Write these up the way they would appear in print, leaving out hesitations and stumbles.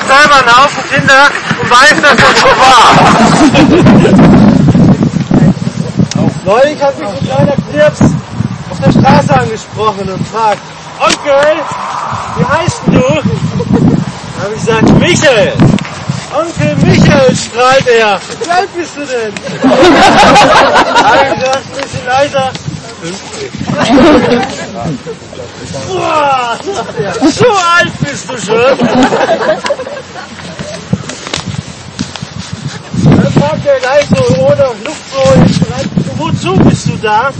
selber einen Haufen Kinder und weiß, dass das so war. Neulich hat mich ein kleiner Knirps auf der Straße angesprochen und fragt: Onkel, wie heißt denn du? Da habe ich gesagt: Michael. Onkel Michael, strahlt er. Wie alt bist du denn? Da habe ich gesagt, ein bisschen leiser. 50. Boah, sagt er, so alt bist du schon. Dann fragt er gleich so ohne Luftfloh, wozu bist du da?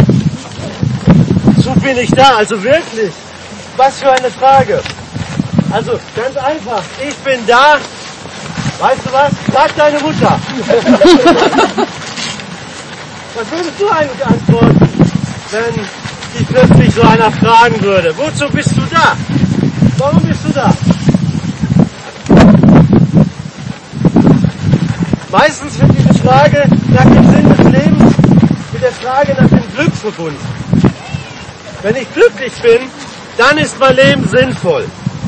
Wozu bin ich da? Also wirklich, was für eine Frage. Also ganz einfach, ich bin da. Weißt du was? Sag deine Mutter. Was würdest du eigentlich antworten, wenn dich plötzlich so einer fragen würde? Wozu bist du da? Warum bist du da? Meistens wird diese Frage nach dem Sinn des Lebens mit der Frage nach dem Glück verbunden. Wenn ich glücklich bin, dann ist mein Leben sinnvoll.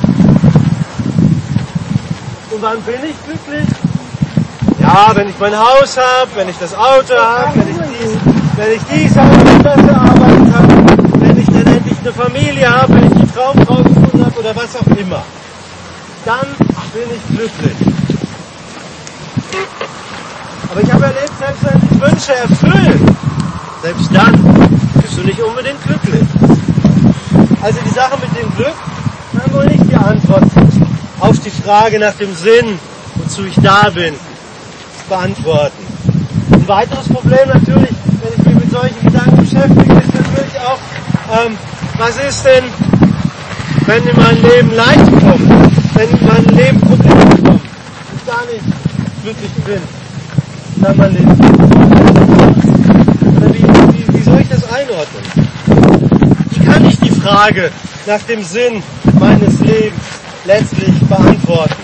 Und wann bin ich glücklich? Ja, wenn ich mein Haus habe, wenn ich das Auto habe, wenn ich dies habe, wenn ich das gearbeitet habe, wenn ich dann endlich eine Familie habe, wenn ich die Traumfrau gefunden habe oder was auch immer. Dann bin ich glücklich. Aber ich habe erlebt, selbst wenn sich Wünsche erfüllen, selbst dann bist du nicht unbedingt glücklich. Also die Sache mit dem Glück kann wohl nicht die Antwort auf die Frage nach dem Sinn, wozu ich da bin, beantworten. Ein weiteres Problem natürlich, wenn ich mich mit solchen Gedanken beschäftige, ist natürlich auch, was ist denn, wenn in mein Leben Leid kommt, wenn in mein Leben Probleme kommen, ich gar nicht glücklich bin, dann mein Leben. Oder wie soll ich das einordnen? Ich kann nicht die Frage nach dem Sinn meines Lebens letztlich beantworten.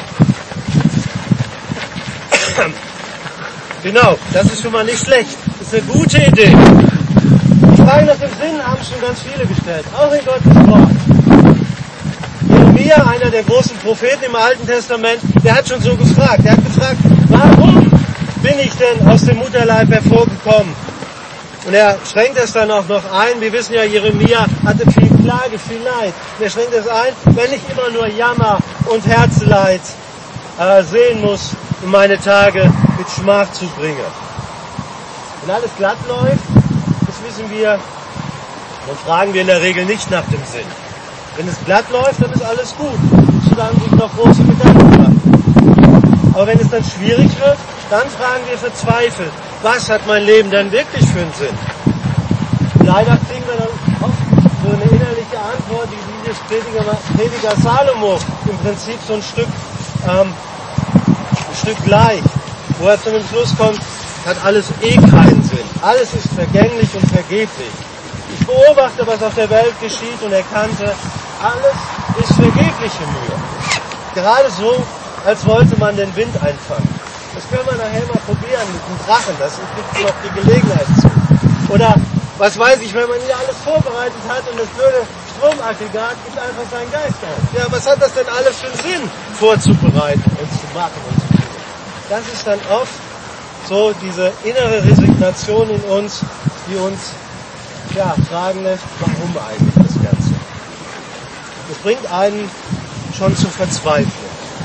Genau, das ist schon mal nicht schlecht. Das ist eine gute Idee. Die Frage nach dem Sinn haben schon ganz viele gestellt, auch in Gottes Wort. Jeremia, einer der großen Propheten im Alten Testament, der hat schon so gefragt. Er hat gefragt, warum bin ich denn aus dem Mutterleib hervorgekommen? Und er schränkt es dann auch noch ein. Wir wissen ja, Jeremia hatte viel Klage, viel Leid. Und er schränkt es ein, wenn ich immer nur Jammer und Herzleid sehen muss, um meine Tage mit Schmach zu bringen. Wenn alles glatt läuft, das wissen wir, dann fragen wir in der Regel nicht nach dem Sinn. Wenn es glatt läuft, dann ist alles gut. Solange sich noch große Gedanken machen. Aber wenn es dann schwierig wird, dann fragen wir verzweifelt, was hat mein Leben denn wirklich für einen Sinn? Leider kriegen wir dann oft so eine innerliche Antwort, wie dieses Prediger Salomo im Prinzip so ein Stück gleich, wo er zu dem Schluss kommt, hat alles keinen Sinn. Alles ist vergänglich und vergeblich. Ich beobachte, was auf der Welt geschieht und erkannte, alles ist vergebliche Mühe. Gerade so, als wollte man den Wind einfangen. Das können wir nachher mal probieren mit dem Drachen, das gibt noch die Gelegenheit zu. Oder, was weiß ich, wenn man hier alles vorbereitet hat und das blöde Stromaggregat gibt einfach seinen Geist auf. Ja, was hat das denn alles für einen Sinn, vorzubereiten und zu machen und zu tun? Das ist dann oft so diese innere Resignation in uns, die uns fragen lässt, warum eigentlich das Ganze? Das bringt einen schon zur Verzweiflung.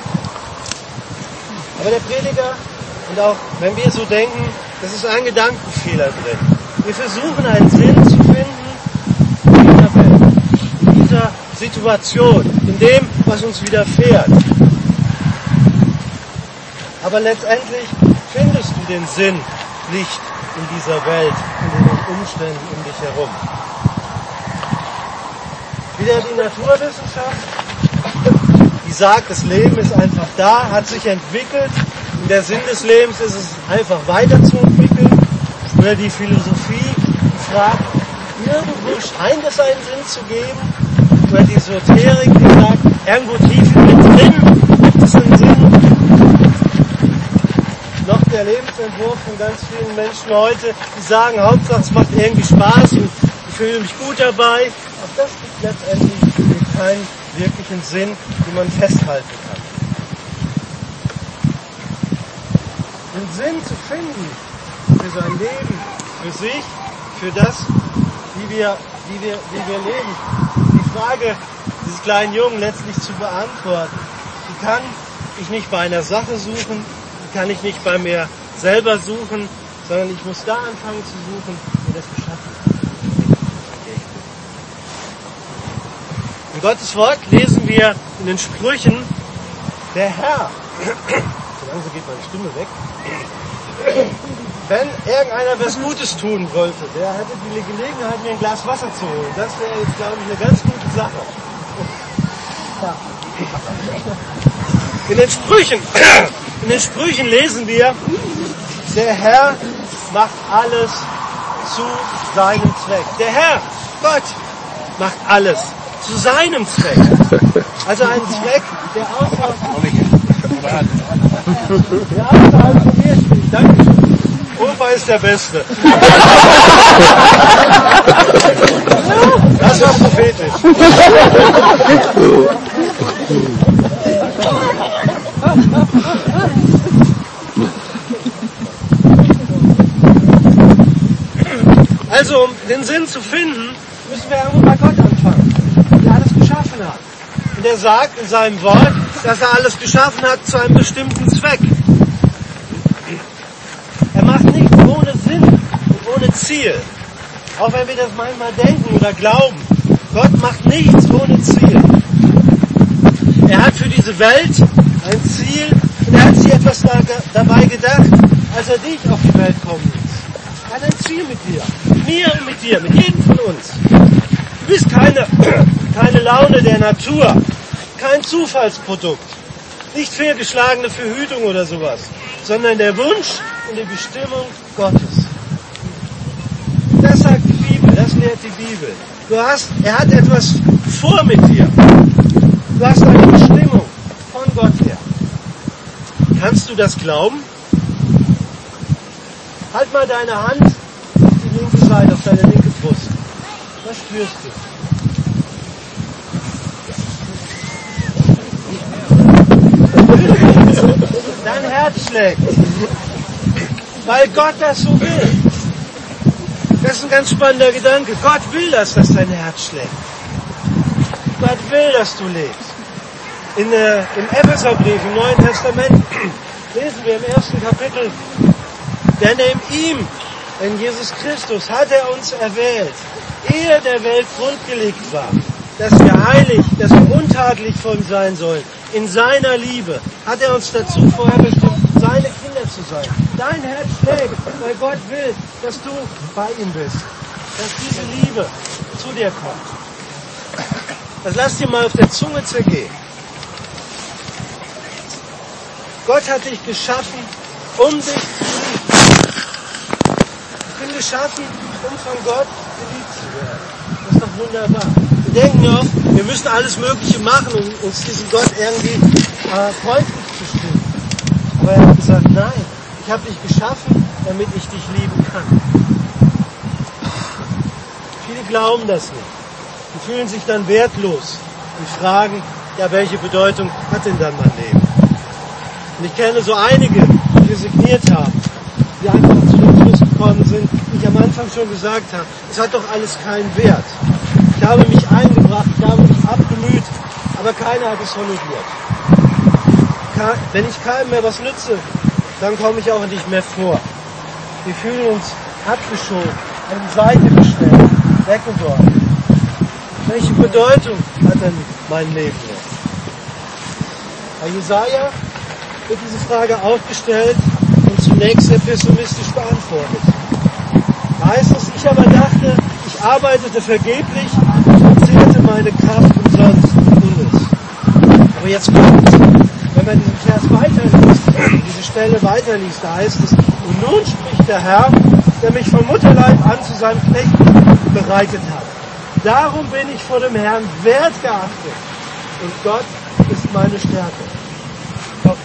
Aber der Prediger, und auch wenn wir so denken, das ist ein Gedankenfehler drin. Wir versuchen einen Sinn zu finden in dieser Welt, in dieser Situation, in dem, was uns widerfährt. Aber letztendlich findest du den Sinn nicht in dieser Welt und in den Umständen um dich herum. Wieder die Naturwissenschaft, die sagt, das Leben ist einfach da, hat sich entwickelt. Und der Sinn des Lebens ist es, einfach weiterzuentwickeln. Oder die Philosophie, die fragt, irgendwo scheint es einen Sinn zu geben. Oder die Esoterik, die sagt, irgendwo tief mit drin gibt es einen Sinn. Noch der Lebensentwurf von ganz vielen Menschen heute, die sagen, Hauptsache es macht irgendwie Spaß und ich fühle mich gut dabei. Auch das gibt letztendlich keinen wirklichen Sinn, den man festhalten kann. den Sinn zu finden für sein Leben, für sich, für das, wie wir leben. Die Frage dieses kleinen Jungen letztlich zu beantworten, die kann ich nicht bei einer Sache suchen, die kann ich nicht bei mir selber suchen, sondern ich muss da anfangen zu suchen, wo das geschaffen hat. In Gottes Wort lesen wir in den Sprüchen, der Herr, so langsam geht meine Stimme weg, wenn irgendeiner was Gutes tun wollte, der hätte die Gelegenheit, mir ein Glas Wasser zu holen. Das wäre jetzt, glaube ich, eine ganz gute Sache. Ja. In den Sprüchen lesen wir, der Herr macht alles zu seinem Zweck. Der Herr, Gott, macht alles zu seinem Zweck. Also ein Zweck, der außerhalb von mir steht. Dankeschön. Opa ist der Beste. Das war prophetisch. Also, um den Sinn zu finden, müssen wir irgendwo bei Gott anfangen, der alles geschaffen hat. Und er sagt in seinem Wort, dass er alles geschaffen hat zu einem bestimmten Zweck. Er macht nichts ohne Sinn und ohne Ziel. Auch wenn wir das manchmal denken oder glauben. Gott macht nichts ohne Ziel. Er hat für diese Welt ein Ziel und er hat sich etwas dabei gedacht, als er dich auf die Welt kommen ließ. Er hat ein Ziel mit dir. Mit mir und mit dir, mit jedem von uns. Du bist keine Laune der Natur, kein Zufallsprodukt, nicht fehlgeschlagene Verhütung oder sowas, sondern der Wunsch und die Bestimmung Gottes. Das sagt die Bibel, das lehrt die Bibel. Er hat etwas vor mit dir. Du hast eine Bestimmung von Gott her. Kannst du das glauben? Halt mal deine Hand auf die linke Seite, auf deine linke Brust. Was spürst du? Dein Herz schlägt. Weil Gott das so will. Das ist ein ganz spannender Gedanke. Gott will das, dass dein Herz schlägt. Gott will, dass du lebst. Im Epheserbrief, im Neuen Testament, lesen wir im 1. Kapitel, denn in ihm, in Jesus Christus, hat er uns erwählt, ehe der Welt Grund gelegt war, dass wir heilig, dass wir untadelig von ihm sein sollen. In seiner Liebe hat er uns dazu vorher bestimmt, seine Kinder zu sein. Dein Herz schlägt, weil Gott will, dass du bei ihm bist. Dass diese Liebe zu dir kommt. Das lass dir mal auf der Zunge zergehen. Gott hat dich geschaffen, um dich zu lieben. Ich bin geschaffen, um von Gott geliebt zu werden. Das ist doch wunderbar. Wir denken oft, wir müssen alles Mögliche machen, um uns diesem Gott irgendwie freundlich zu stimmen. Aber er hat gesagt, nein, ich habe dich geschaffen, damit ich dich lieben kann. Viele glauben das nicht und fühlen sich dann wertlos und fragen, ja, welche Bedeutung hat denn dann mein Leben? Und ich kenne so einige, die resigniert haben, die einfach zu dem Schluss gekommen sind, wie ich am Anfang schon gesagt habe, es hat doch alles keinen Wert. Ich habe mich eingebracht, ich habe mich abgemüht, aber keiner hat es honoriert. Wenn ich keinem mehr was nütze, dann komme ich auch nicht mehr vor. Wir fühlen uns abgeschoben, an die Seite gestellt, weggeworfen. Welche Bedeutung hat denn mein Leben jetzt? Bei Jesaja wird diese Frage aufgestellt und zunächst sehr pessimistisch beantwortet. Da heißt es, ich aber dachte, ich arbeitete vergeblich und verzehrte meine Kraft umsonst und unnütz. Aber jetzt kommt, wenn man diesen Vers weiterliest, diese Stelle weiterliest, da heißt es, und nun spricht der Herr, der mich vom Mutterleib an zu seinem Knecht bereitet hat. Darum bin ich vor dem Herrn wertgeachtet und Gott ist meine Stärke. Gott.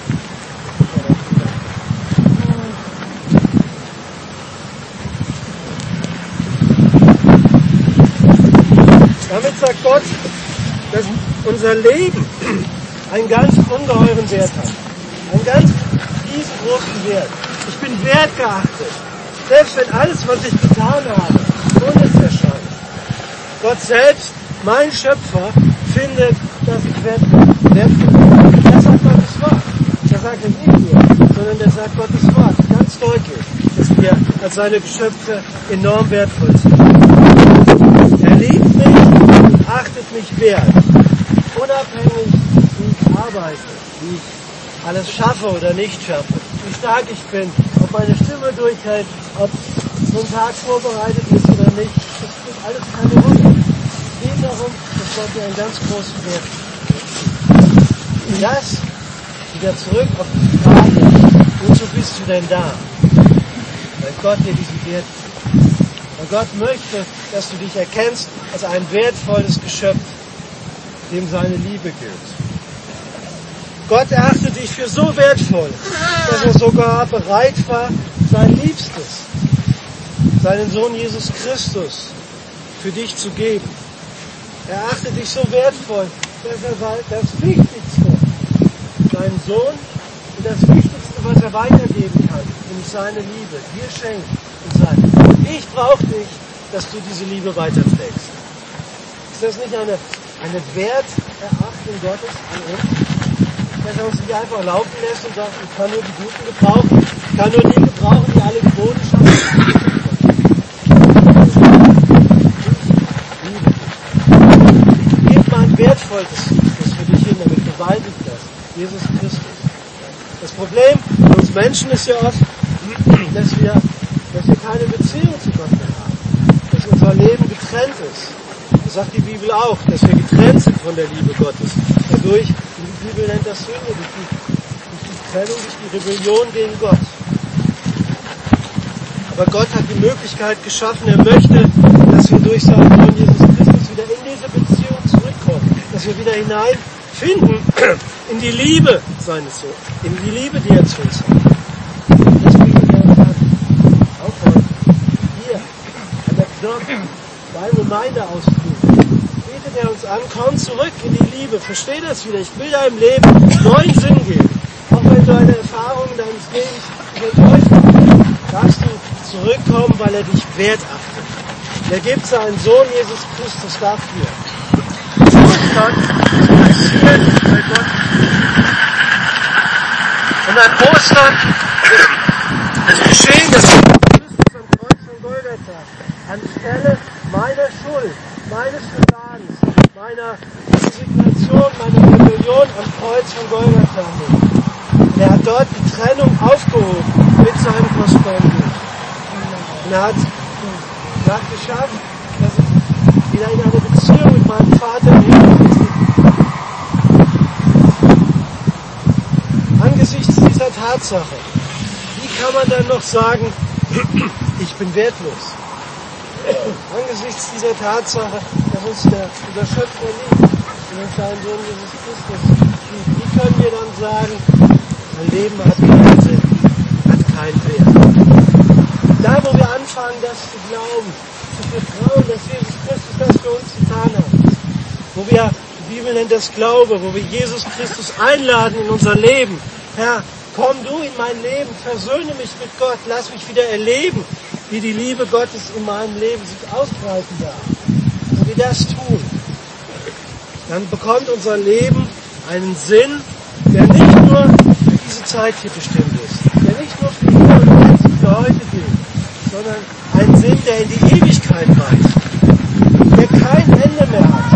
Damit sagt Gott, dass unser Leben einen ganz ungeheuren Wert hat. Einen ganz riesengroßen Wert. Ich bin wertgeachtet. Selbst wenn alles, was ich getan habe, unnütz erscheint. Gott selbst, mein Schöpfer, findet, dass ich wertvoll bin. Das sagt Gottes Wort. Das sagt nicht ich, sondern das sagt Gottes Wort. Ganz deutlich, dass wir als seine Geschöpfe enorm wertvoll sind. Er liebt mich und achtet mich wert. Unabhängig, wie ich arbeite, wie ich alles schaffe oder nicht schaffe, wie stark ich bin, ob meine Stimme durchhält, ob so ein Tag vorbereitet ist oder nicht, das spielt alles keine Rolle. Es geht darum, dass Gott dir einen ganz großen Wert gibt. Und das wieder zurück auf die Frage, wozu bist du denn da? Weil Gott dir diesen Wert gibt. Weil Gott möchte, dass du dich erkennst als ein wertvolles Geschöpf, dem seine Liebe gilt. Gott erachtet dich für so wertvoll, dass er sogar bereit war, sein Liebstes, seinen Sohn Jesus Christus, für dich zu geben. Er achtet dich so wertvoll, dass er das Wichtigste, seinen Sohn, und das Wichtigste, was er weitergeben kann, nämlich seine Liebe, dir schenkt und sagt, ich brauche dich, dass du diese Liebe weiterträgst. Ist das nicht eine Werterachtung Gottes an uns? Dass er uns nicht einfach laufen lässt und sagt, ich kann nur die Guten gebrauchen, ich kann nur die gebrauchen, die alle Gebote schaffen. Gib mal ein wertvolles für dich hin, damit bewaltigt das. Jesus Christus. Das Problem für uns Menschen ist ja oft, dass wir keine Beziehung zu Gott mehr haben. Dass unser Leben getrennt ist. Das sagt die Bibel auch, dass wir getrennt sind von der Liebe Gottes. Dadurch, die Bibel nennt das Sünde, durch die Trennung, durch die Rebellion gegen Gott. Aber Gott hat die Möglichkeit geschaffen, er möchte, dass wir durch seinen Sohn Jesus Christus wieder in diese Beziehung zurückkommen. Dass wir wieder hineinfinden in die Liebe seines Sohnes, in die Liebe, die er zu uns hat. Das bietet er uns an. Auch heute. Hier, an der Knopf, beim Reminder ausführen. Bietet er uns an, komm zurück in die Liebe, versteh das wieder, ich will deinem Leben neuen Sinn geben. Auch wenn deine Erfahrungen deines Lebens enttäuscht haben, darfst du zurückkommen, weil er dich wert achtet. Er gibt seinen Sohn Jesus Christus dafür. Ostern passiert bei Gott. Und an Ostern ist geschehen, dass Christus am Kreuz von Golgatha anstelle meiner Schuld, meines Versagens, meiner Resignation, meiner Rebellion am Kreuz von Golgatha hängt. Und er hat dort die Trennung aufgehoben mit seinem kostbaren Blut. Und er hat geschafft, dass ich wieder in eine Beziehung mit meinem Vater lebe. Angesichts dieser Tatsache, wie kann man dann noch sagen, ich bin wertlos? Angesichts dieser Tatsache, dass uns unser Schöpfer liebt und uns seinen Sohn Jesus Christus liebt, wie können wir dann sagen, mein Leben hat keinen Sinn, hat keinen Wert? Da, wo wir anfangen, das zu glauben, zu vertrauen, dass Jesus Christus das für uns getan hat, wo wir, die Bibel nennt das Glaube, wo wir Jesus Christus einladen in unser Leben, Herr, komm du in mein Leben, versöhne mich mit Gott, lass mich wieder erleben, wie die Liebe Gottes in meinem Leben sich ausbreiten darf. Wenn wir das tun, dann bekommt unser Leben einen Sinn, der nicht nur für diese Zeit hier bestimmt ist, der nicht nur für hier und jetzt, für heute gilt, sondern ein Sinn, der in die Ewigkeit weist, der kein Ende mehr hat.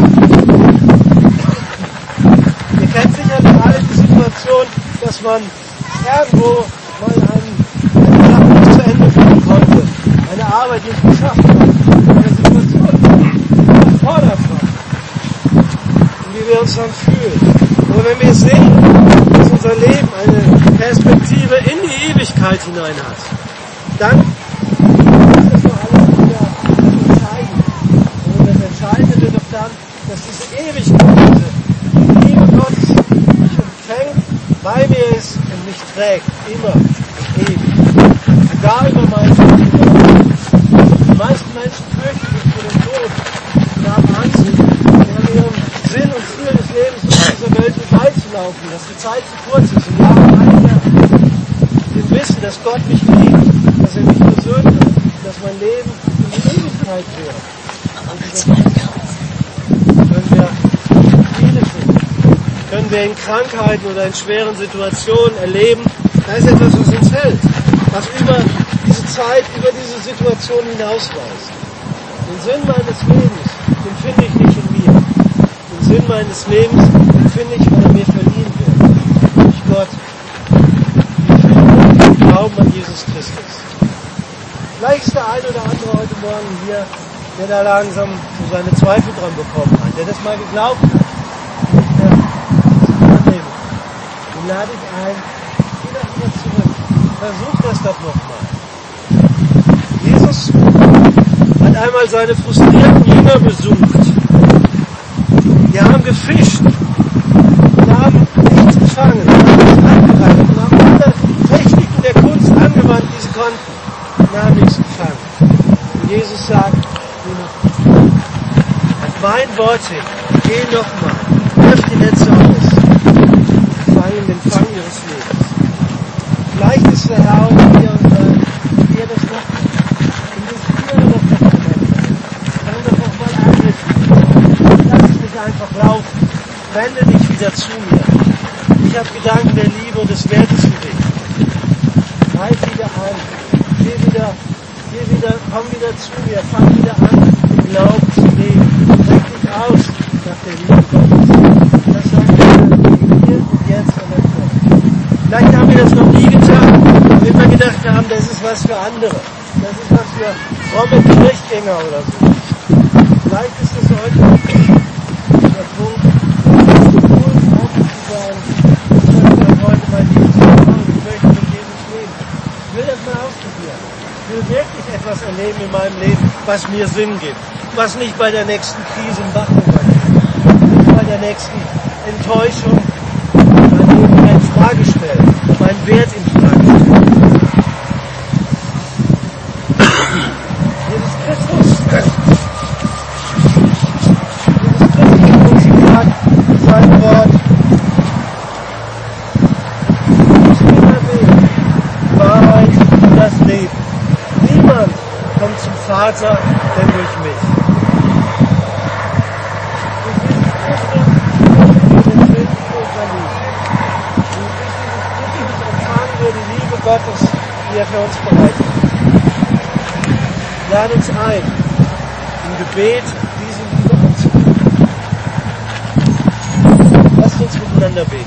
Ihr kennt sicherlich alle die Situation, dass man irgendwo mal eine Sache nicht zu Ende führen konnte, eine Arbeit nicht geschafft hat, eine Situation überfordert war. Und wie wir uns dann fühlen. Aber wenn wir sehen, dass unser Leben eine Perspektive in die Ewigkeit hinein hat, dann ist das doch alles wieder das Entscheidende. Und das Entscheidende wird doch dann, dass diese Ewigkeit, die Liebe Gottes mich empfängt, bei mir ist und mich trägt, immer und ewig. Sogar über meinen Tod. Die meisten Menschen fürchten sich vor dem Tod und haben Angst, in ihrem Sinn und Ziel des Lebens auf dieser Welt vorbeizulaufen, dass die Zeit zu kurz ist. Und ja, einige dem Wissen, dass Gott mich liebt, dass er mich versöhnt hat, dass mein Leben in die Ewigkeit währt. Können wir viele finden. Können wir in Krankheiten oder in schweren Situationen erleben, da ist etwas, was uns hält, was über diese Zeit, über diese Situation hinausweist. Den Sinn meines Lebens, den finde ich nicht in mir. Den Sinn meines Lebens, den finde ich, weil er mir verliehen wird. Durch Gott. Durch Glauben an Jesus Christus. Vielleicht ist der eine oder andere heute Morgen hier, der da langsam so seine Zweifel dran bekommen hat, der das mal geglaubt hat. Den lade ich ein, geh doch wieder zurück. Versuch das doch nochmal. Jesus hat einmal seine frustrierten Jünger besucht. Die haben gefischt. Die haben nichts gefangen. Die haben nichts angereicht. Die haben alle Techniken der Kunst angewandt, die sie konnten. Die haben nichts gefangen. Und Jesus sagt, an mein Wort hin, geh nochmal, wirf die Netze aus, fangen den Fang ihres Lebens. Vielleicht ist der Herr auch hier und hier das noch, investiere doch noch mal. Fang doch noch mal an mit, lass es nicht einfach laufen, wende dich wieder zu mir. Ich habe Gedanken der Liebe und des Wertes für dich. Halt wieder an, komm wieder zu mir, fang wieder an, den Glauben zu leben. Streck dich aus nach der Liebe Gottes. Das sagt er hier und jetzt und jetzt. Vielleicht haben wir das noch nie getan, weil wir gedacht haben, das ist was für andere. Das ist was für fromme Kirchgänger oder so. Vielleicht ist es heute der Punkt, cool offen zu sein. Ich möchte heute mein Leben machen, ich möchte mit Jesus leben. Ich will das mal ausprobieren. Ich will wirklich etwas erleben in meinem Leben, was mir Sinn gibt. Was nicht bei der nächsten Krise im Bach runtergeht. Nicht bei der nächsten Enttäuschung mein Leben in Frage stellt. Meinen Wert in Frage stellt. Jesus Christus uns sagt sein Wort. Ich bin der Weg, die Wahrheit und das Leben. Niemand kommt zum Vater, denn durch mich. Und Jesus Christus für den Sinn unserer Liebe. Und ich empfangen wir die Liebe Gottes, die er für uns bereitet. Lade uns ein, im Gebet diese Liebe anzunehmen. Lasst uns miteinander beten.